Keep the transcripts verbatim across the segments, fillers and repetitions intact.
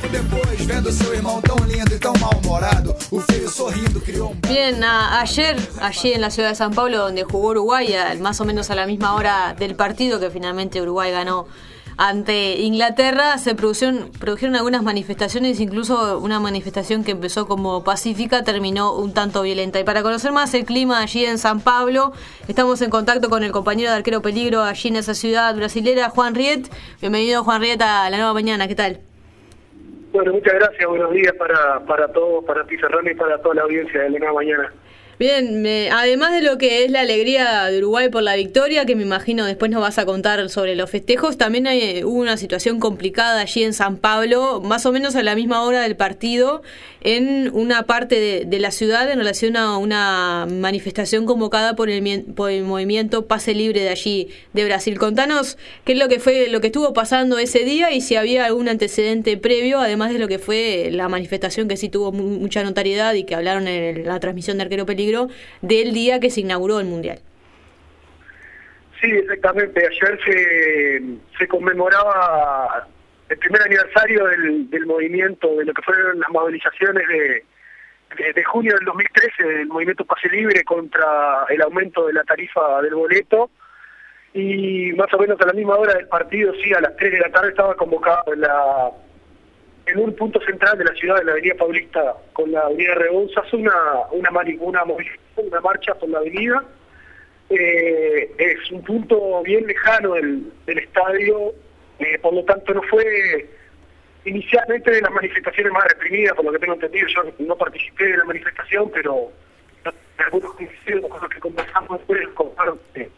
Bien, a, ayer, allí en la ciudad de San Pablo, donde jugó Uruguay, a, más o menos a la misma hora del partido, que finalmente Uruguay ganó ante Inglaterra, se produjeron, produjeron algunas manifestaciones, incluso una manifestación que empezó como pacífica, terminó un tanto violenta. Y para conocer más el clima allí en San Pablo, estamos en contacto con el compañero de Arquero Peligro allí en esa ciudad brasilera, Juan Riet. Bienvenido, Juan Riet, a La Nueva Mañana. ¿Qué tal? Bueno, muchas gracias. Buenos días para, para todos, para ti, Serrano, y para toda la audiencia de La Nueva Mañana. Bien, me, además de lo que es la alegría de Uruguay por la victoria, que me imagino después nos vas a contar sobre los festejos, también hay, hubo una situación complicada allí en San Pablo, más o menos a la misma hora del partido, en una parte de, de la ciudad en relación a una manifestación convocada por el, por el movimiento Pase Libre de allí, de Brasil. Contanos qué es lo que fue, lo que estuvo pasando ese día y si había algún antecedente previo, además de lo que fue la manifestación que sí tuvo mu- mucha notariedad y que hablaron en la transmisión de Arquero Peligro del día que se inauguró el Mundial. Sí, exactamente. Ayer se, se conmemoraba el primer aniversario del, del movimiento, de lo que fueron las movilizaciones de, de, de junio del dos mil trece, del movimiento Pase Libre contra el aumento de la tarifa del boleto. Y más o menos a la misma hora del partido, sí, a las tres de la tarde estaba convocado en la... en un punto central de la ciudad, de la avenida Paulista, con la avenida Rebonzas, una una, una movilización, una marcha por la avenida. Eh, es un punto bien lejano del, del estadio, eh, por lo tanto no fue inicialmente de las manifestaciones más reprimidas, por lo que tengo entendido. Yo no participé de la manifestación, pero algunos conocidos con los que conversamos después contaron que...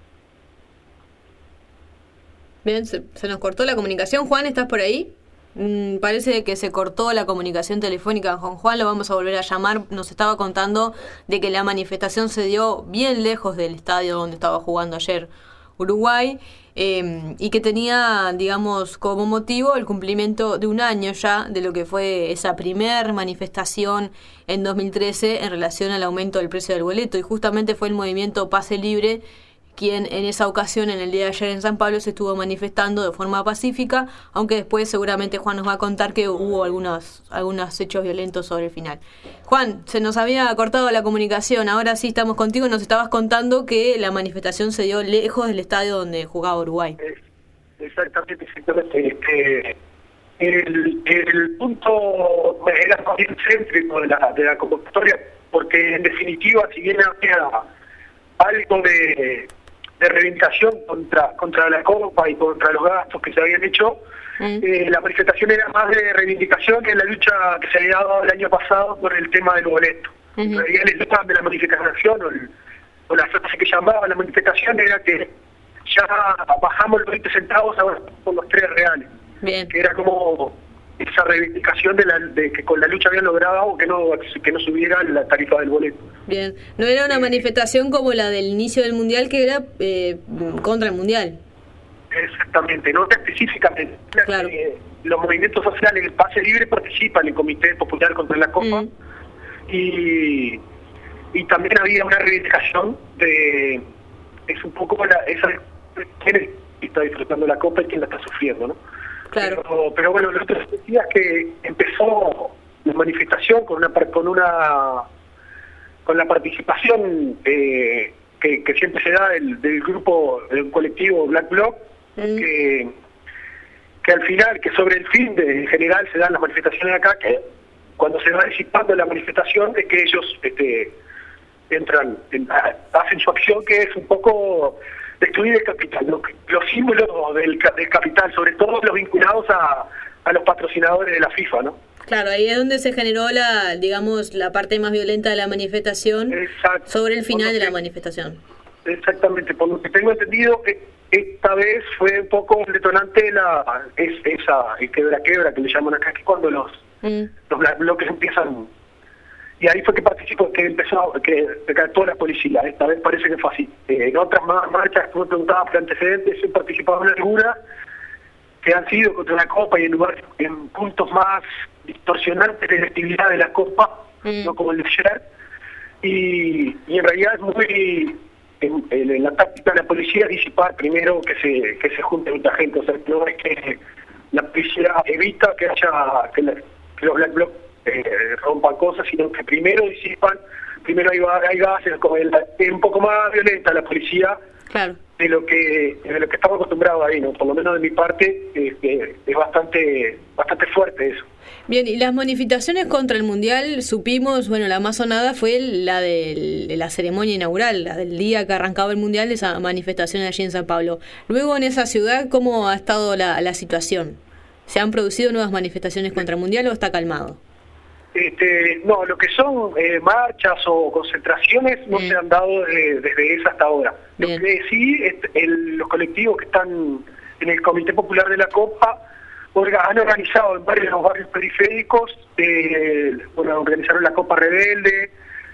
Bien, se, se nos cortó la comunicación. Juan, ¿estás por ahí? Mm, parece que se cortó la comunicación telefónica con Juan, lo vamos a volver a llamar. Nos estaba contando de que la manifestación se dio bien lejos del estadio donde estaba jugando ayer Uruguay, eh, y que tenía, digamos, como motivo el cumplimiento de un año ya de lo que fue esa primer manifestación en dos mil trece en relación al aumento del precio del boleto, y justamente fue el movimiento Pase Libre quien en esa ocasión, en el día de ayer en San Pablo, se estuvo manifestando de forma pacífica, aunque después seguramente Juan nos va a contar que hubo algunos, algunos hechos violentos sobre el final. Juan, se nos había cortado la comunicación, ahora sí estamos contigo. Nos estabas contando que la manifestación se dio lejos del estadio donde jugaba Uruguay. Exactamente, exactamente. Este, el, el punto era más bien céntrico de la, de la convocatoria, porque en definitiva, si bien había algo de... de reivindicación contra contra la Copa y contra los gastos que se habían hecho, mm. eh, la manifestación era más de reivindicación que la lucha que se había dado el año pasado por el tema del boleto. Uh-huh. En realidad el eslogan de la manifestación o, el, o la frase que llamaba la manifestación era que ya bajamos los veinte centavos ahora por los tres reales. Bien. Que era como esa reivindicación de, la, de que con la lucha habían logrado que no que no subiera la tarifa del boleto. Bien, no era una manifestación como la del inicio del Mundial, que era eh, contra el Mundial. Exactamente, no específicamente. Claro. Eh, los movimientos sociales del Pase Libre participan en el Comité Popular contra la Copa, mm. y y también había una reivindicación de es un poco la, esa quién está disfrutando la Copa y quién la está sufriendo, ¿no? Claro. Pero, pero bueno, lo otro decía es que empezó la manifestación con una con una con la participación eh, que, que siempre se da del, del grupo, del colectivo Black Bloc, mm. que que al final, que sobre el fin de en general se dan las manifestaciones acá, que cuando se va disipando la manifestación es que ellos este, entran, en, hacen su acción, que es un poco destruir el capital, ¿no? Los símbolos del, del capital, sobre todo los vinculados a, a los patrocinadores de la FIFA, ¿no? Claro, ahí es donde se generó la, digamos, la parte más violenta de la manifestación. Exacto. Sobre el final de la manifestación. Exactamente, por lo que tengo entendido, esta vez fue un poco el detonante la es, esa el quebra-quebra que le llaman acá, que cuando los, mm. los bloques empiezan. Y ahí fue que participó, que empezó, que recató la policía. Esta vez parece que fue así. Eh, en otras marchas, como preguntaba por antecedentes, he participado en algunas que han sido contra la Copa y en lugares, en puntos más distorsionantes de la actividad de la Copa, mm. no como el de ayer. Y, y en realidad es muy... En, en, en la táctica de la policía disipar primero que se que se junte mucha gente. O sea, no es que la policía evita que haya que, la, que los Black Blocs eh, rompan cosas, sino que primero disipan, primero hay, hay gases, es un poco más violenta la policía. Claro. de lo que de lo que estamos acostumbrados ahí, ¿no? Por lo menos de mi parte eh, eh, es bastante bastante fuerte eso. Bien, y las manifestaciones contra el Mundial, supimos, bueno, la más sonada fue la de la ceremonia inaugural, la del día que arrancaba el Mundial, esa manifestación allí en San Pablo. Luego en esa ciudad, ¿cómo ha estado la, la situación? ¿Se han producido nuevas manifestaciones contra el Mundial o está calmado? Este, no, lo que son eh, marchas o concentraciones no mm. se han dado desde, desde esa hasta ahora. Bien. Lo que sí, es el, los colectivos que están en el Comité Popular de la Copa orga, han organizado en varios de los barrios periféricos, eh, bueno, organizaron la Copa Rebelde,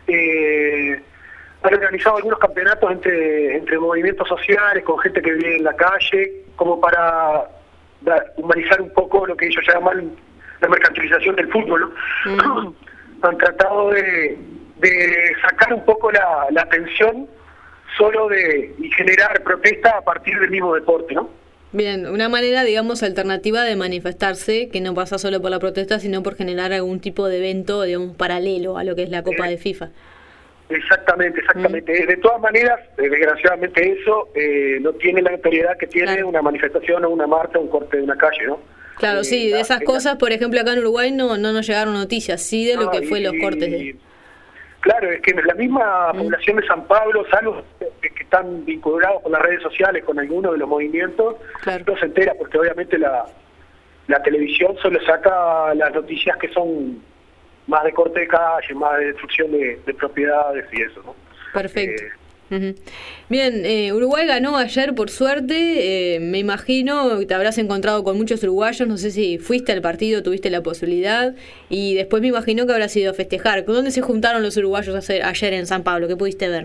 eh, han organizado algunos campeonatos entre, entre movimientos sociales, con gente que vive en la calle, como para dar, humanizar un poco lo que ellos llaman la mercantilización del fútbol, ¿no? Mm. Han tratado de, de sacar un poco la, la atención solo de y generar protesta a partir del mismo deporte, ¿no? Bien, una manera, digamos, alternativa de manifestarse, que no pasa solo por la protesta, sino por generar algún tipo de evento, digamos, paralelo a lo que es la Copa eh, de FIFA. Exactamente, exactamente. Mm. De todas maneras, eh, desgraciadamente eso eh, no tiene la notoriedad que tiene claro. una manifestación o una marcha o un corte de una calle, ¿no? Claro, eh, sí, de esas la, cosas, por ejemplo, acá en Uruguay no no nos llegaron noticias, sí de lo no, que fue y, los cortes. De... Claro, es que la misma mm. población de San Pablo, salvo que, que están vinculados con las redes sociales, con algunos de los movimientos, claro. no se entera, porque obviamente la, la televisión solo saca las noticias que son más de corte de calle, más de destrucción de, de propiedades y eso, ¿no? Perfecto. Eh, Uh-huh. Bien, eh, Uruguay ganó ayer por suerte, eh, me imagino que te habrás encontrado con muchos uruguayos, no sé si fuiste al partido, tuviste la posibilidad, y después me imagino que habrás ido a festejar. ¿Dónde se juntaron los uruguayos hacer, ayer en San Pablo? ¿Qué pudiste ver?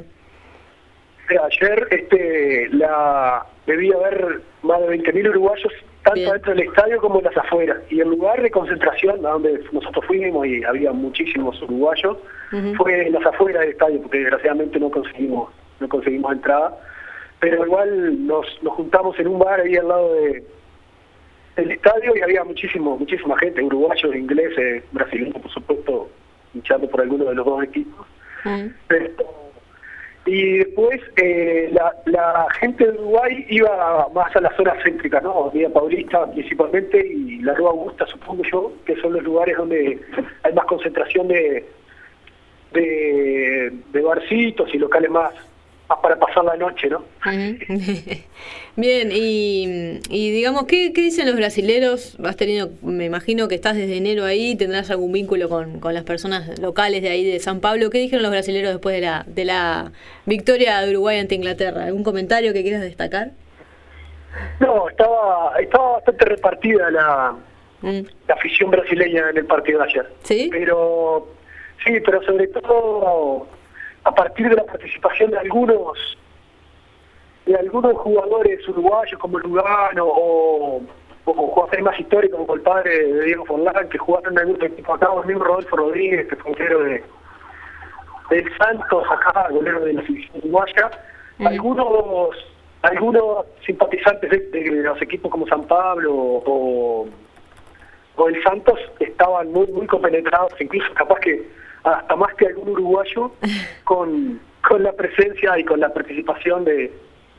Ayer este, la debía haber más de veinte mil uruguayos, tanto Bien. dentro del estadio como en las afueras, y el lugar de concentración a donde nosotros fuimos y había muchísimos uruguayos, uh-huh. fue en las afueras del estadio, porque desgraciadamente no conseguimos no conseguimos entrada, pero igual nos, nos juntamos en un bar ahí al lado de del estadio y había muchísimo muchísima gente, uruguayos, ingleses, brasileños, por supuesto, hinchando por alguno de los dos equipos. Uh-huh. Pero, y después eh, la, la gente de Uruguay iba más a la zona céntrica, ¿no? Vía Paulista principalmente y la Rua Augusta, supongo yo, que son los lugares donde hay más concentración de de, de barcitos y locales más para pasar la noche, ¿no? Bien, y, y digamos, ¿qué, ¿qué dicen los brasileros? Has tenido, me imagino que estás desde enero ahí, tendrás algún vínculo con, con las personas locales de ahí de San Pablo. ¿Qué dijeron los brasileros después de la de la victoria de Uruguay ante Inglaterra? ¿Algún comentario que quieras destacar? No, estaba estaba bastante repartida la, mm. la afición brasileña en el partido de ayer. ¿Sí? Pero, sí, pero sobre todo a partir de la participación de algunos de algunos jugadores uruguayos como Lugano o, o jugadores más históricos como el padre de Diego Forlán, que jugaron en algún equipo acá, o el mismo Rodolfo Rodríguez, que fue golero de del Santos acá, golero de la selección uruguaya, mm. algunos algunos simpatizantes de, de los equipos como San Pablo o, o el Santos estaban muy muy compenetrados, incluso capaz que hasta más que algún uruguayo, con, con la presencia y con la participación de,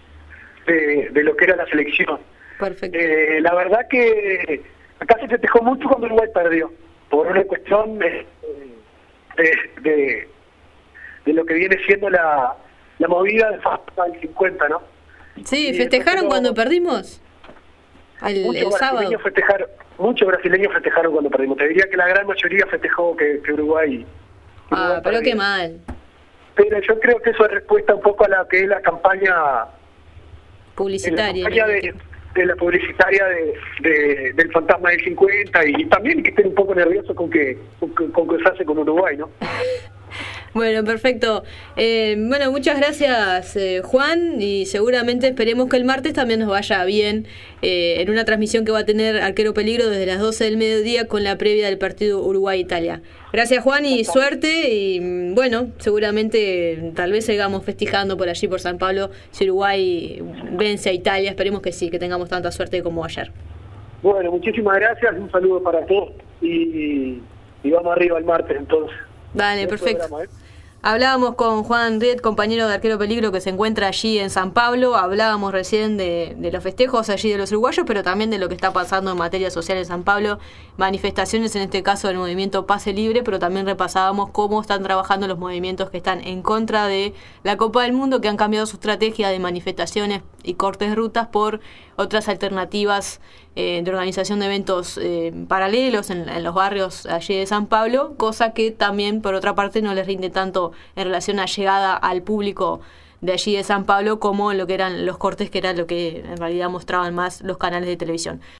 de, de lo que era la selección. Perfecto. Eh, la verdad que acá se festejó mucho cuando Uruguay perdió, por una cuestión de, de, de, de lo que viene siendo la, la movida del cincuenta, ¿no? Sí, ¿festejaron festejó, cuando perdimos? El, muchos el sábado. Festejaron, muchos brasileños festejaron cuando perdimos. Te diría que la gran mayoría festejó que, que Uruguay... Ah, pero qué mal. Pero yo creo que eso es respuesta un poco a la que es la campaña publicitaria. La campaña de, de la publicitaria de, de, del fantasma del cincuenta y, y también que estén un poco nerviosos con que con, con cruzarse con Uruguay, ¿no? Bueno, perfecto. Eh, bueno, muchas gracias, eh, Juan, y seguramente esperemos que el martes también nos vaya bien eh, en una transmisión que va a tener Arquero Peligro desde las doce del mediodía con la previa del partido Uruguay-Italia. Gracias, Juan, y suerte, y bueno, seguramente tal vez sigamos festejando por allí, por San Pablo, si Uruguay vence a Italia. Esperemos que sí, que tengamos tanta suerte como ayer. Bueno, muchísimas gracias, un saludo para todos y, y vamos arriba el martes entonces. Dale, Buen perfecto. programa, ¿eh? Hablábamos con Juan Riet, compañero de Arquero Peligro, que se encuentra allí en San Pablo. Hablábamos recién de, de los festejos allí de los uruguayos, pero también de lo que está pasando en materia social en San Pablo. Manifestaciones, en este caso del movimiento Pase Libre, pero también repasábamos cómo están trabajando los movimientos que están en contra de la Copa del Mundo, que han cambiado su estrategia de manifestaciones y cortes de rutas por otras alternativas eh, de organización de eventos eh, paralelos en, en los barrios allí de San Pablo, cosa que también, por otra parte, no les rinde tanto en relación a llegada al público de allí de San Pablo como lo que eran los cortes, que era lo que en realidad mostraban más los canales de televisión.